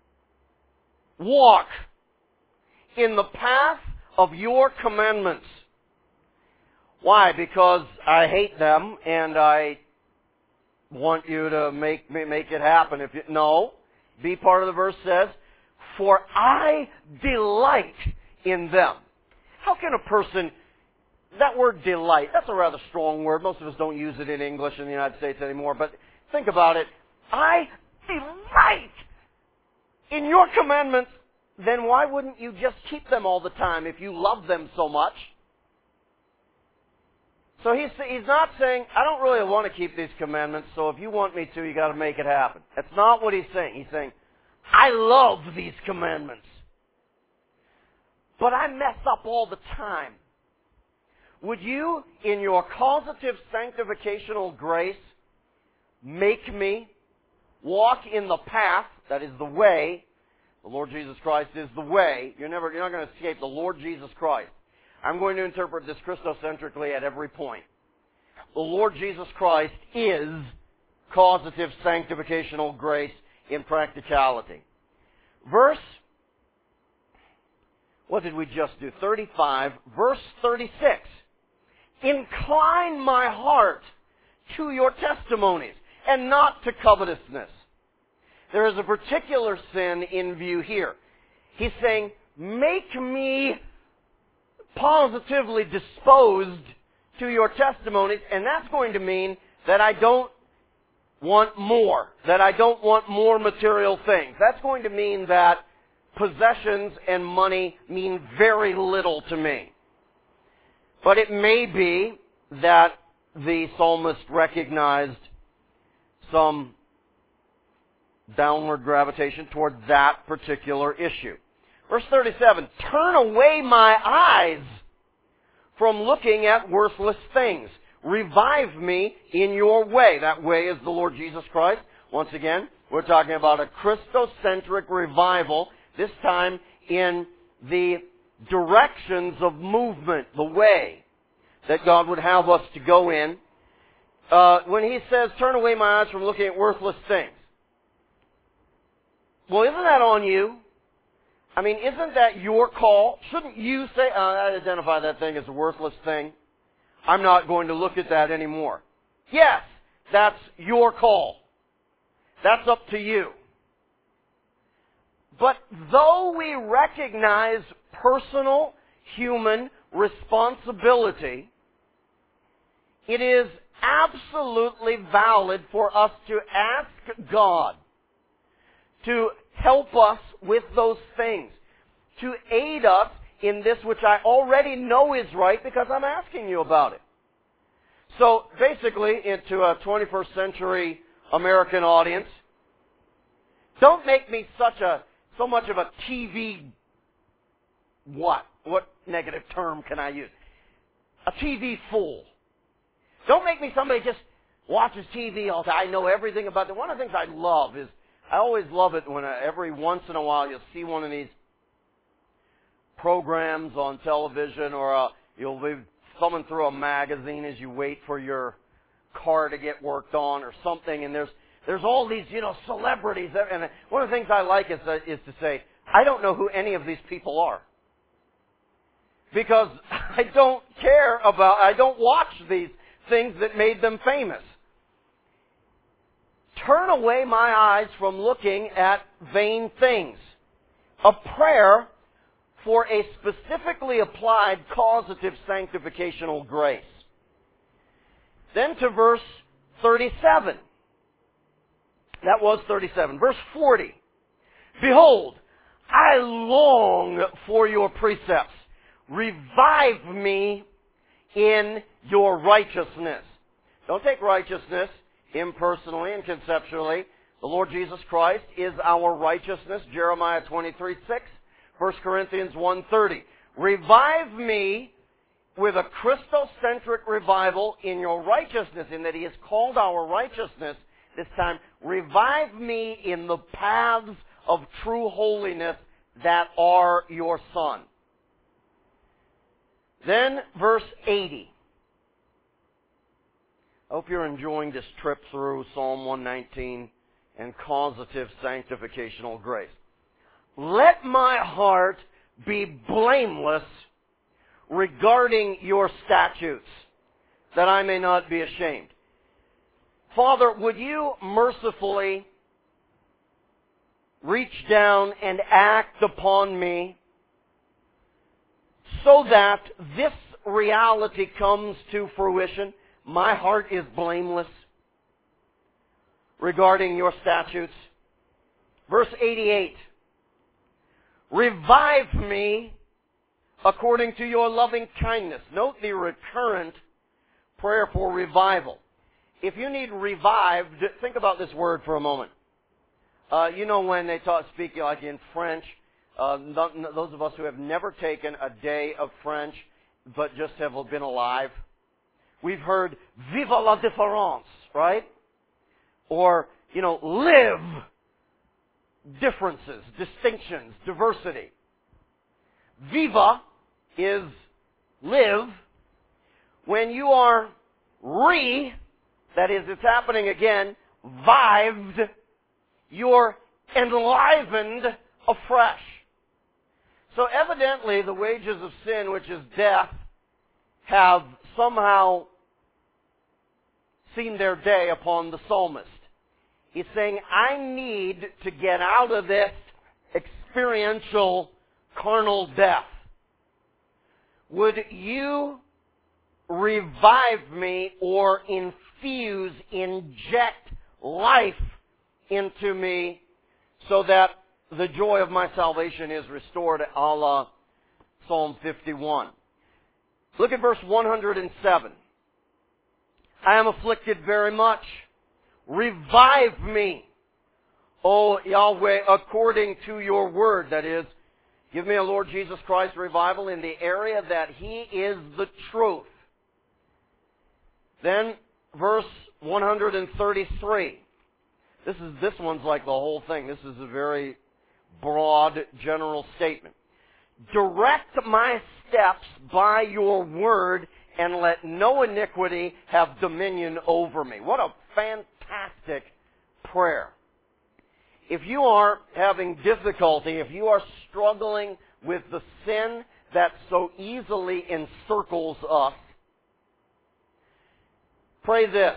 walk in the path of your commandments. Why? Because I hate them and I want you to make me make it happen. If you, no, B part of the verse says, for I delight in them. How can a person, that word delight, that's a rather strong word. Most of us don't use it in English in the United States anymore, but think about it. I delight in your commandments. Then why wouldn't you just keep them all the time if you love them so much? So he's, he's not saying, I don't really want to keep these commandments, so if you want me to, you got to make it happen. That's not what he's saying. He's saying, I love these commandments, but I mess up all the time. Would you, in your causative sanctificational grace, make me walk in the path, that is the way? The Lord Jesus Christ is the way. You're never, you're not going to escape the Lord Jesus Christ. I'm going to interpret this Christocentrically at every point. The Lord Jesus Christ is causative sanctificational grace in practicality. Verse, what did we just do? thirty-five, verse thirty-six. Incline my heart to your testimonies and not to covetousness. There is a particular sin in view here. He's saying, make me positively disposed to your testimonies, and that's going to mean that I don't want more, that I don't want more material things. That's going to mean that possessions and money mean very little to me. But it may be that the psalmist recognized some downward gravitation toward that particular issue. Verse thirty-seven, turn away my eyes from looking at worthless things. Revive me in your way. That way is the Lord Jesus Christ. Once again, we're talking about a Christocentric revival, this time in the directions of movement, the way that God would have us to go in. Uh, when he says, turn away my eyes from looking at worthless things. Well, isn't that on you? I mean, isn't that your call? Shouldn't you say, uh, I identify that thing as a worthless thing. I'm not going to look at that anymore. Yes, that's your call. That's up to you. But though we recognize personal human responsibility, it is absolutely valid for us to ask God to help us with those things, to aid us in this which I already know is right because I'm asking you about it. So basically, into a twenty-first century American audience, don't make me such a so much of a T V what? What negative term can I use? A T V fool. Don't make me somebody just watches T V all the time. I know everything about it. One of the things I love is I always love it when uh, every once in a while you'll see one of these programs on television, or uh, you'll be thumbing through a magazine as you wait for your car to get worked on or something, and there's there's all these, you know, celebrities. And one of the things I like is, uh, is to say, I don't know who any of these people are. Because I don't care about, I don't watch these things that made them famous. Turn away my eyes from looking at vain things. A prayer for a specifically applied causative sanctificational grace. Then to verse thirty-seven. That was thirty-seven. Verse forty. Behold, I long for your precepts. Revive me in your righteousness. Don't take righteousness impersonally and conceptually. The Lord Jesus Christ is our righteousness. Jeremiah twenty-three six. First Corinthians one thirty. Revive me with a Christocentric revival in your righteousness, in that He has called our righteousness this time. Revive me in the paths of true holiness that are your Son. Then verse eighty. I hope you're enjoying this trip through Psalm one nineteen and causative sanctificational grace. Let my heart be blameless regarding your statutes, that I may not be ashamed. Father, would you mercifully reach down and act upon me so that this reality comes to fruition? My heart is blameless regarding your statutes. Verse eighty-eight. Revive me according to your loving kindness. Note the recurrent prayer for revival. If you need revived, think about this word for a moment. Uh, you know when they talk, speak like in French, uh, those of us who have never taken a day of French but just have been alive, we've heard "Vive la différence," right? Or, you know, live differences, distinctions, diversity. Viva is live. When you are re, that is, it's happening again, vived, you're enlivened afresh. So evidently the wages of sin, which is death, have somehow seen their day upon the psalmist. He's saying, I need to get out of this experiential carnal death. Would you revive me or infuse, inject life into me so that the joy of my salvation is restored, a la Psalm fifty-one. Look at verse one hundred seven. I am afflicted very much. Revive me, O Yahweh, according to your word. That is, give me a Lord Jesus Christ revival in the area that He is the truth. Then, verse one hundred thirty-three. This is this one's like the whole thing. This is a very broad, general statement. Direct my steps by your word, and let no iniquity have dominion over me. What a fantastic prayer. If you are having difficulty, if you are struggling with the sin that so easily encircles us, pray this.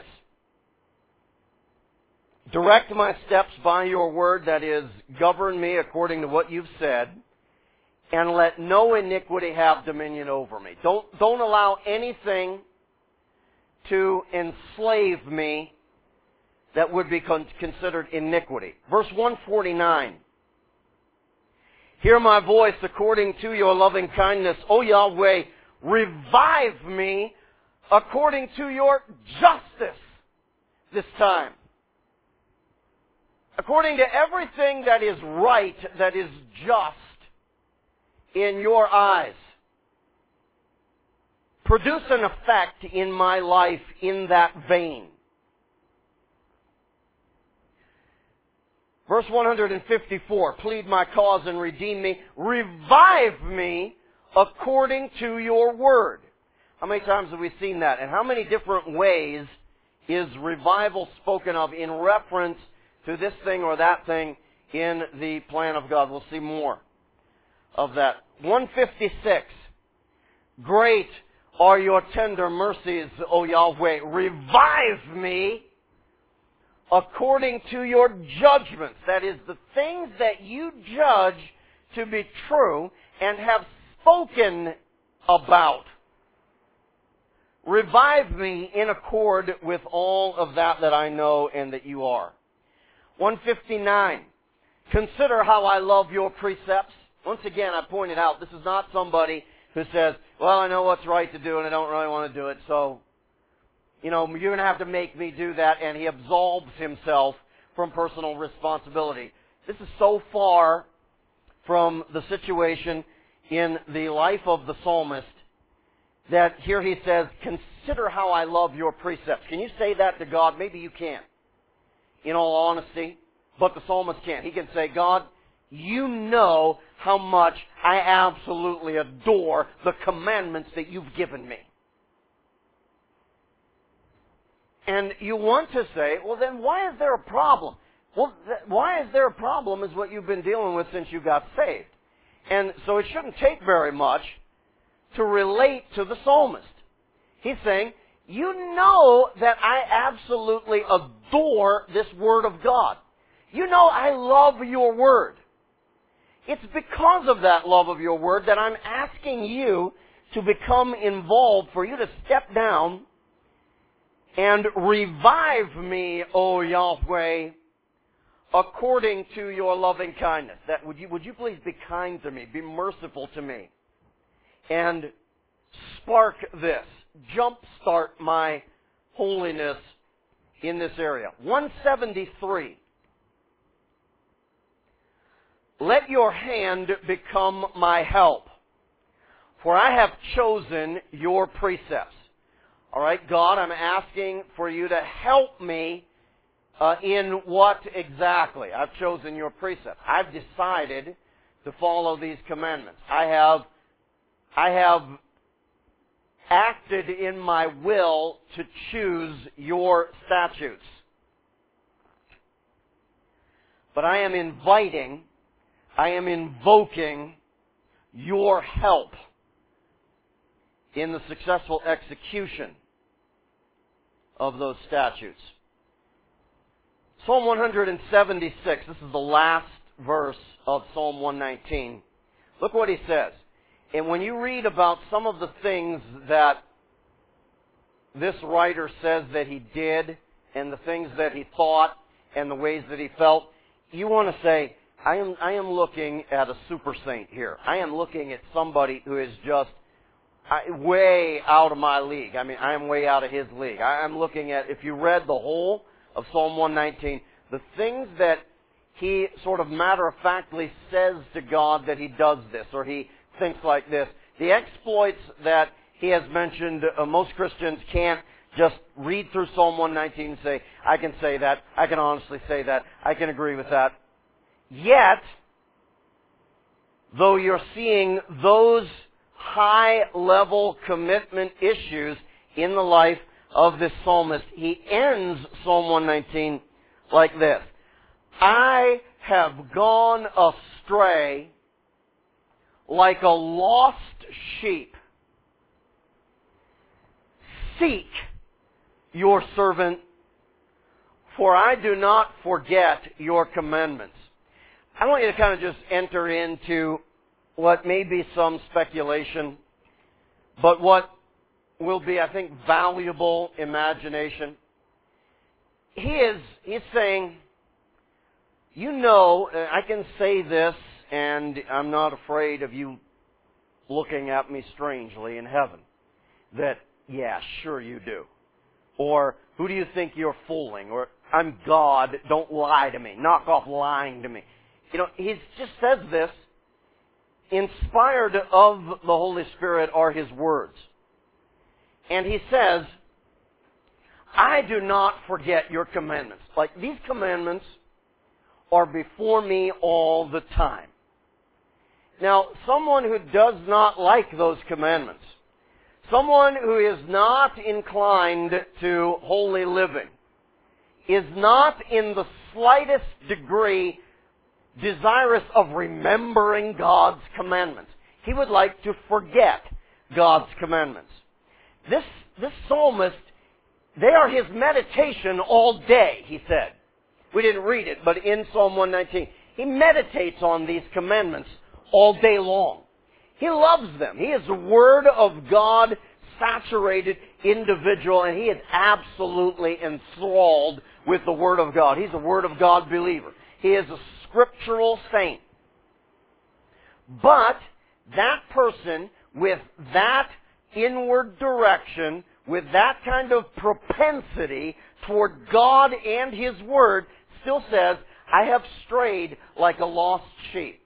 Direct my steps by your word, that is, govern me according to what you've said, and let no iniquity have dominion over me. Don't, don't allow anything to enslave me that would be con- considered iniquity. Verse one forty-nine. Hear my voice according to your loving kindness. O Yahweh, revive me according to your justice this time. According to everything that is right, that is just in your eyes. Produce an effect in my life in that vein. Verse one fifty-four, plead my cause and redeem me. Revive me according to your word. How many times have we seen that? And how many different ways is revival spoken of in reference to this thing or that thing in the plan of God? We'll see more of that. one fifty-six, great are your tender mercies, O Yahweh. Revive me according to your judgments. That is, the things that you judge to be true and have spoken about. Revive me in accord with all of that that I know and that you are. one fifty-nine. Consider how I love your precepts. Once again, I pointed out, this is not somebody who says, well, I know what's right to do and I don't really want to do it, so, you know, you're going to have to make me do that, and he absolves himself from personal responsibility. This is so far from the situation in the life of the psalmist that here he says, consider how I love your precepts. Can you say that to God? Maybe you can't, in all honesty, but the psalmist can't. He can say, God, you know how much I absolutely adore the commandments that you've given me. And you want to say, well, then why is there a problem? Well, th- why is there a problem is what you've been dealing with since you got saved. And so it shouldn't take very much to relate to the psalmist. He's saying, you know that I absolutely adore this Word of God. You know I love your Word. It's because of that love of your Word that I'm asking you to become involved, for you to step down and revive me, O Yahweh, according to your loving kindness. That would you would you please be kind to me, be merciful to me, and spark this, jumpstart my holiness in this area. one seventy-three. Let your hand become my help, for I have chosen your precepts. All right, God, I'm asking for you to help me uh, in what exactly? I've chosen your precepts. I've decided to follow these commandments. I have, I have acted in my will to choose your statutes. But I am inviting, I am invoking your help in the successful execution of those statutes. Psalm one seventy-six, this is the last verse of Psalm one nineteen. Look what he says. And when you read about some of the things that this writer says that he did, and the things that he thought, and the ways that he felt, you want to say, I am, I am looking at a super saint here. I am looking at somebody who is just I, way out of my league. I mean, I am way out of his league. I, I'm looking at, if you read the whole of Psalm one nineteen, the things that he sort of matter-of-factly says to God that he does this, or he thinks like this, the exploits that he has mentioned, uh, most Christians can't just read through Psalm one nineteen and say, I can say that, I can honestly say that, I can agree with that. Yet, though you're seeing those high-level commitment issues in the life of this psalmist, he ends Psalm one nineteen like this. I have gone astray like a lost sheep. Seek your servant, for I do not forget your commandments. I want you to kind of just enter into what may be some speculation, but what will be, I think, valuable imagination. He is, he's saying, you know, I can say this, and I'm not afraid of you looking at me strangely in heaven. That, yeah, sure you do. Or, who do you think you're fooling? Or, I'm God, don't lie to me. Knock off lying to me. You know, he just says this, inspired of the Holy Spirit are his words. And he says, I do not forget your commandments. Like, these commandments are before me all the time. Now, someone who does not like those commandments, someone who is not inclined to holy living, is not in the slightest degree desirous of remembering God's commandments. He would like to forget God's commandments. This, this psalmist, they are his meditation all day, he said. We didn't read it, but in Psalm one nineteen, he meditates on these commandments all day long. He loves them. He is a Word of God saturated individual, and he is absolutely enthralled with the Word of God. He's a Word of God believer. He is a scriptural saint. But that person with that inward direction, with that kind of propensity toward God and His Word, still says, I have strayed like a lost sheep.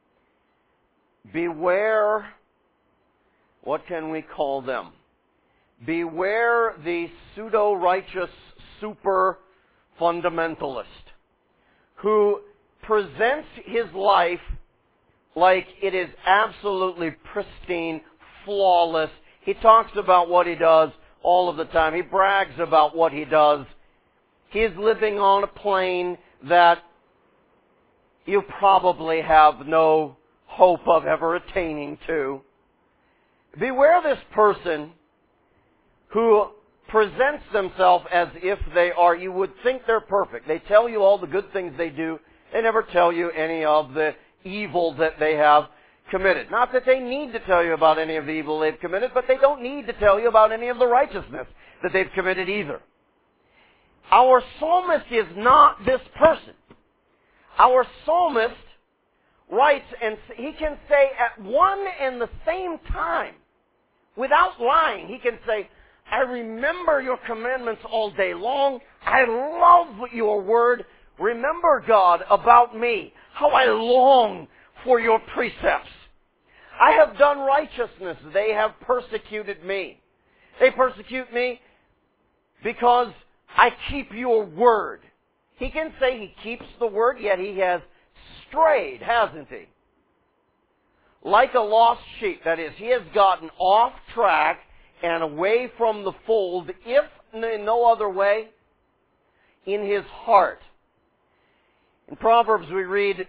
Beware, what can we call them? Beware the pseudo-righteous super fundamentalist who presents his life like it is absolutely pristine, flawless. He talks about what he does all of the time. He brags about what he does. He is living on a plane that you probably have no hope of ever attaining to. Beware this person who presents themselves as if they are, you would think they're perfect. They tell you all the good things they do. They never tell you any of the evil that they have committed. Not that they need to tell you about any of the evil they've committed, but they don't need to tell you about any of the righteousness that they've committed either. Our psalmist is not this person. Our psalmist writes, and he can say at one and the same time, without lying, he can say, I remember your commandments all day long. I love your word. Remember, God, about me, how I long for your precepts. I have done righteousness. They have persecuted me. They persecute me because I keep your word. He can say he keeps the word, yet he has strayed, hasn't he? Like a lost sheep. That is, he has gotten off track and away from the fold, if in no other way, in his heart. In Proverbs we read,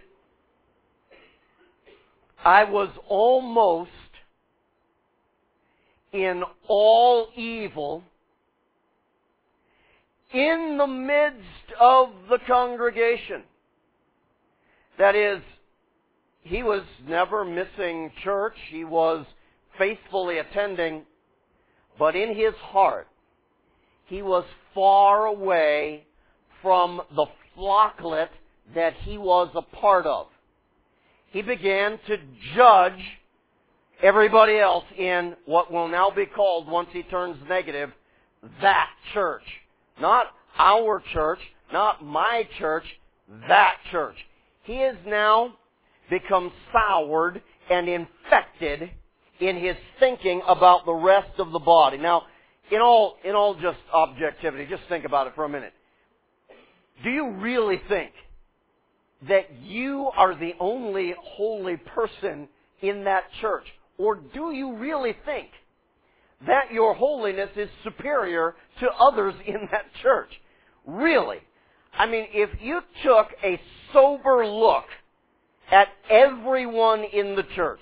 I was almost in all evil in the midst of the congregation. That is, he was never missing church. He was faithfully attending. But in his heart, he was far away from the flocklet that he was a part of. He began to judge everybody else in what will now be called, once he turns negative, that church. Not our church, not my church, that church. He has now become soured and infected in his thinking about the rest of the body. Now, in all, in all just objectivity, just think about it for a minute. Do you really think that you are the only holy person in that church? Or do you really think that your holiness is superior to others in that church? Really? I mean, if you took a sober look at everyone in the church,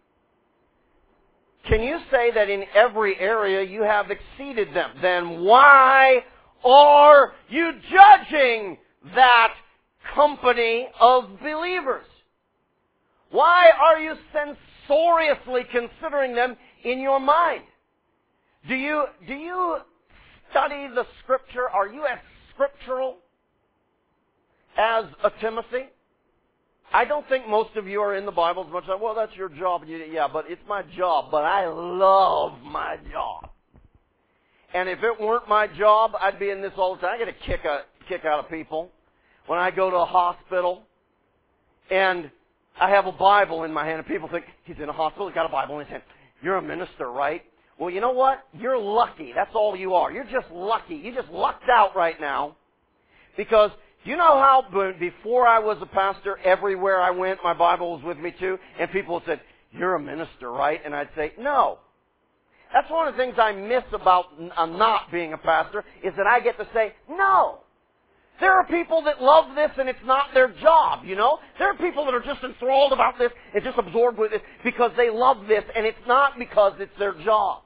can you say that in every area you have exceeded them? Then why are you judging that company of believers? Why are you censoriously considering them in your mind? Do you, do you study the Scripture? Are you as scriptural as a Timothy? I don't think most of you are in the Bible as much as, well, that's your job. Yeah, but it's my job. But I love my job. And if it weren't my job, I'd be in this all the time. I get a kick, a kick out of people when I go to a hospital and I have a Bible in my hand and people think, he's in a hospital, he's got a Bible in his hand. You're a minister, right? Well, you know what? You're lucky. That's all you are. You're just lucky. You just lucked out right now. Because you know how before I was a pastor, everywhere I went, my Bible was with me too, and people said, you're a minister, right? And I'd say, no. That's one of the things I miss about not being a pastor, is that I get to say, no. There are people that love this and it's not their job, you know? There are people that are just enthralled about this and just absorbed with it because they love this, and it's not because it's their job.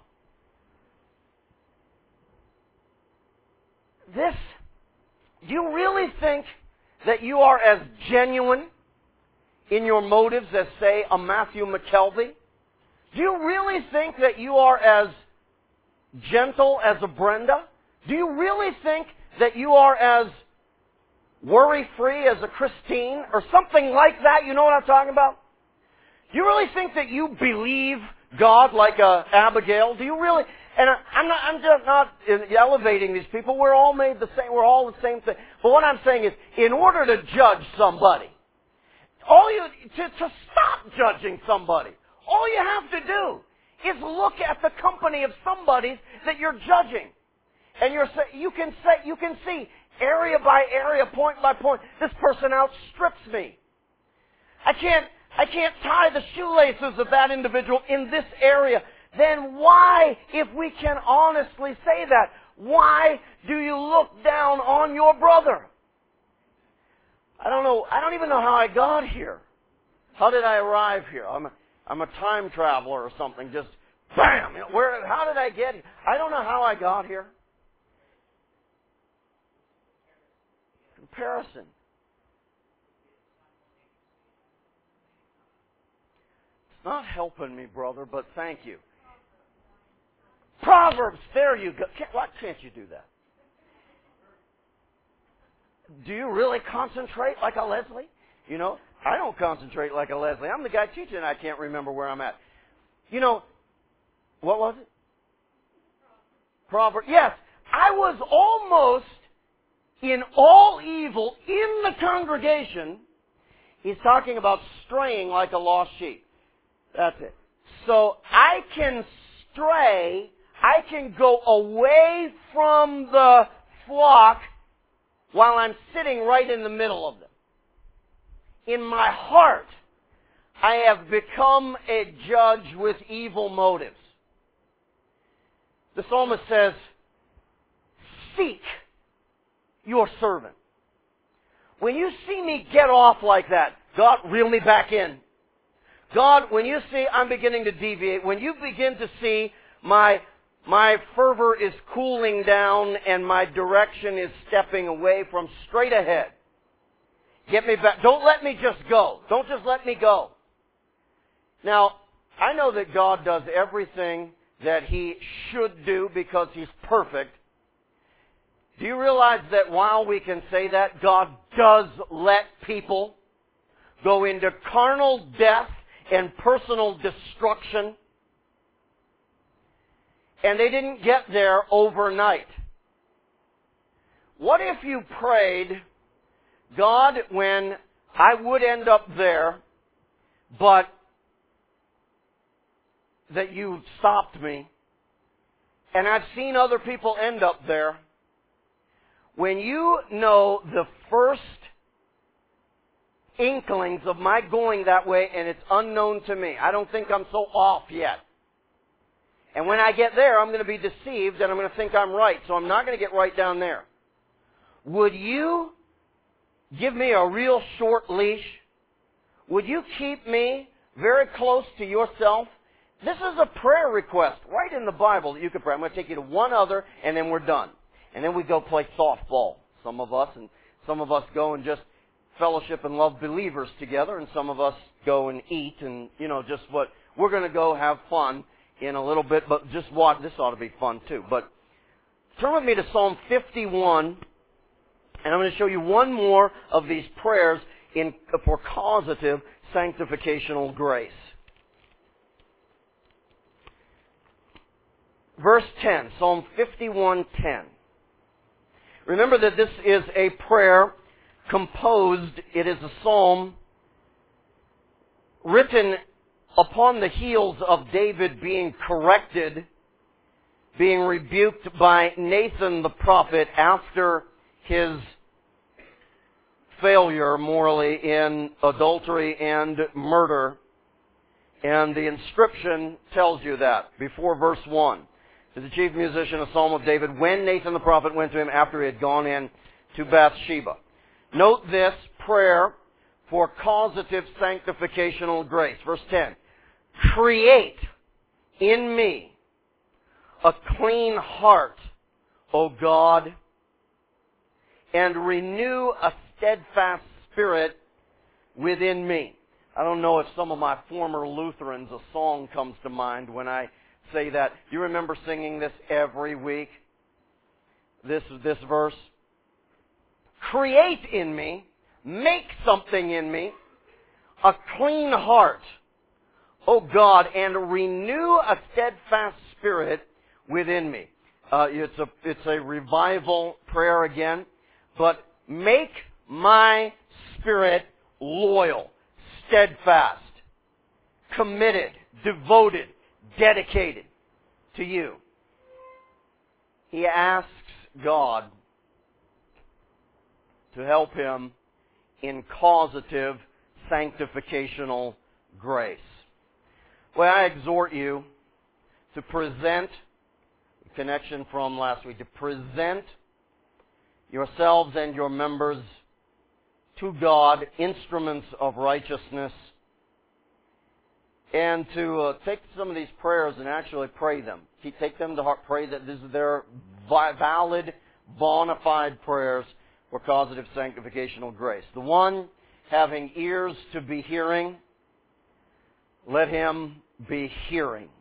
This, do you really think that you are as genuine in your motives as, say, a Matthew McKelvey, Do you really think that you are as gentle as a Brenda? Do you really think that you are as worry-free as a Christine or something like that? You know what I'm talking about? Do you really think that you believe God like a Abigail? Do you really? And I, I'm not. I'm just not elevating these people. We're all made the same. We're all the same thing. But what I'm saying is, in order to judge somebody, all you to, to stop judging somebody, all you have to do is look at the company of somebody that you're judging, and you're you can say you can see area by area, point by point. This person outstrips me. I can't. I can't tie the shoelaces of that individual in this area. Then why, if we can honestly say that, why do you look down on your brother? I don't know. I don't even know how I got here. How did I arrive here? I'm a, I'm a time traveler or something. Just bam! Where? How did I get here? I don't know how I got here. Comparison. Not helping me, brother, but thank you. Proverbs, there you go. Can't, why can't you do that? Do you really concentrate like a Leslie? You know, I don't concentrate like a Leslie. I'm the guy teaching and I can't remember where I'm at. You know, what was it? Proverbs. Yes, I was almost in all evil in the congregation. He's talking about straying like a lost sheep. That's it. So I can stray, I can go away from the flock while I'm sitting right in the middle of them. In my heart, I have become a judge with evil motives. The psalmist says, seek your servant. When you see me get off like that, God, reel me back in. God, when you see I'm beginning to deviate, when you begin to see my my fervor is cooling down and my direction is stepping away from straight ahead, get me back. Don't let me just go. Don't just let me go. Now, I know that God does everything that He should do because He's perfect. Do you realize that while we can say that, God does let people go into carnal death and personal destruction? And they didn't get there overnight. What if you prayed, God, when I would end up there, but that you stopped me, and I've seen other people end up there. When you know the first inklings of my going that way and it's unknown to me, I don't think I'm so off yet. And when I get there, I'm going to be deceived and I'm going to think I'm right, so I'm not going to get right down there. Would you give me a real short leash? Would you keep me very close to yourself? This is a prayer request right in the Bible that you could pray. I'm going to take you to one other and then we're done. And then we go play softball, some of us, and some of us go and just fellowship and love believers together, and some of us go and eat and, you know, just what, we're going to go have fun in a little bit, but just watch, this ought to be fun too. But turn with me to Psalm fifty-one, and I'm going to show you one more of these prayers in, for causative sanctificational grace. Verse ten, Psalm fifty-one ten. Remember that this is a prayer composed, it is a psalm written upon the heels of David being corrected, being rebuked by Nathan the prophet after his failure morally in adultery and murder. And the inscription tells you that before verse one. To the chief musician, a psalm of David, when Nathan the prophet went to him after he had gone in to Bathsheba. Note this prayer for causative sanctificational grace. Verse ten. Create in me a clean heart, O God, and renew a steadfast spirit within me. I don't know if some of my former Lutherans, a song comes to mind when I say that. You remember singing this every week? This, this verse? Create in me, make something in me, a clean heart, O God, and renew a steadfast spirit within me. Uh, it's a it's a revival prayer again, but make my spirit loyal, steadfast, committed, devoted, dedicated to you. He asks God to help him in causative sanctificational grace. Well, I exhort you to present, connection from last week, to present yourselves and your members to God, instruments of righteousness, and to uh, take some of these prayers and actually pray them. Take them to heart, pray that this is their valid, bona fide prayers for causative sanctificational grace. The one having ears to be hearing, let him be hearing.